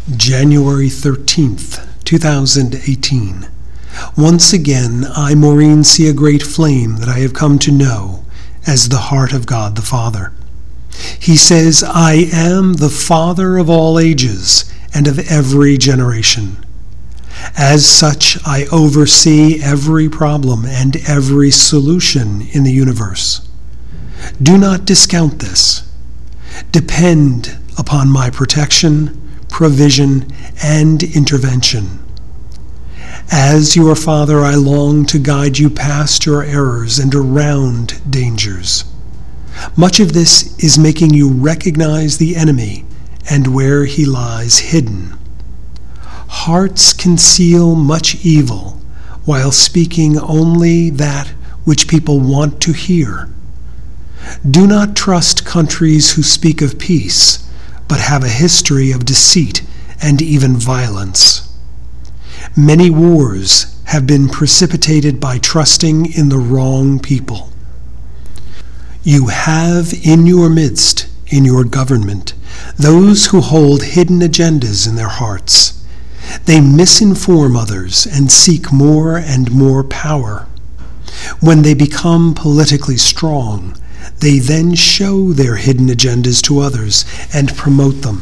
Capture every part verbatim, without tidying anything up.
January thirteenth, two thousand eighteen. Once again, I, Maureen, see a great flame that I have come to know as the heart of God the Father. He says, I am the Father of all ages and of every generation. As such, I oversee every problem and every solution in the universe. Do not discount this. Depend upon my protection, provision, and intervention. As your Father, I long to guide you past your errors and around dangers. Much of this is making you recognize the enemy and where he lies hidden. Hearts conceal much evil while speaking only that which people want to hear. Do not trust countries who speak of peace, but have a history of deceit and even violence. Many wars have been precipitated by trusting in the wrong people. You have in your midst, in your government, those who hold hidden agendas in their hearts. They misinform others and seek more and more power. When they become politically strong, they then show their hidden agendas to others and promote them.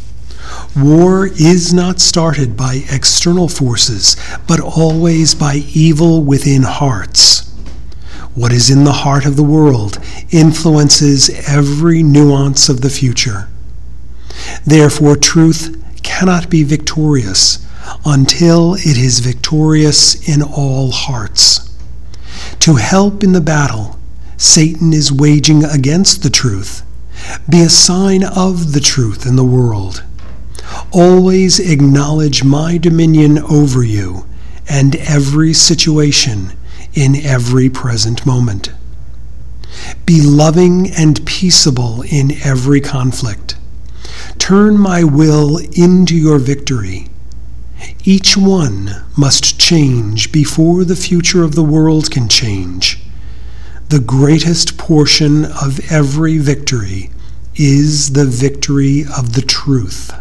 War is not started by external forces, but always by evil within hearts. What is in the heart of the world influences every nuance of the future. Therefore, truth cannot be victorious until it is victorious in all hearts. To help in the battle Satan is waging against the truth, be a sign of the truth in the world. Always acknowledge my dominion over you and every situation in every present moment. Be loving and peaceable in every conflict. Turn my will into your victory. Each one must change before the future of the world can change. The greatest portion of every victory is the victory of the truth.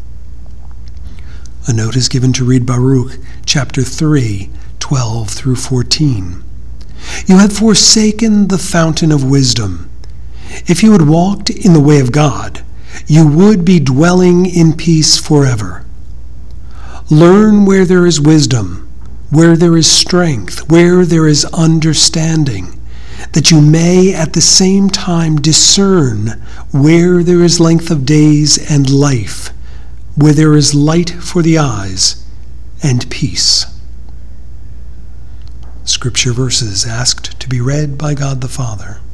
A note is given to read Baruch chapter three, twelve through fourteen. You have forsaken the fountain of wisdom. If you had walked in the way of God, you would be dwelling in peace forever. Learn where there is wisdom, where there is strength, where there is understanding, that you may at the same time discern where there is length of days and life, where there is light for the eyes and peace. Scripture verses asked to be read by God the Father.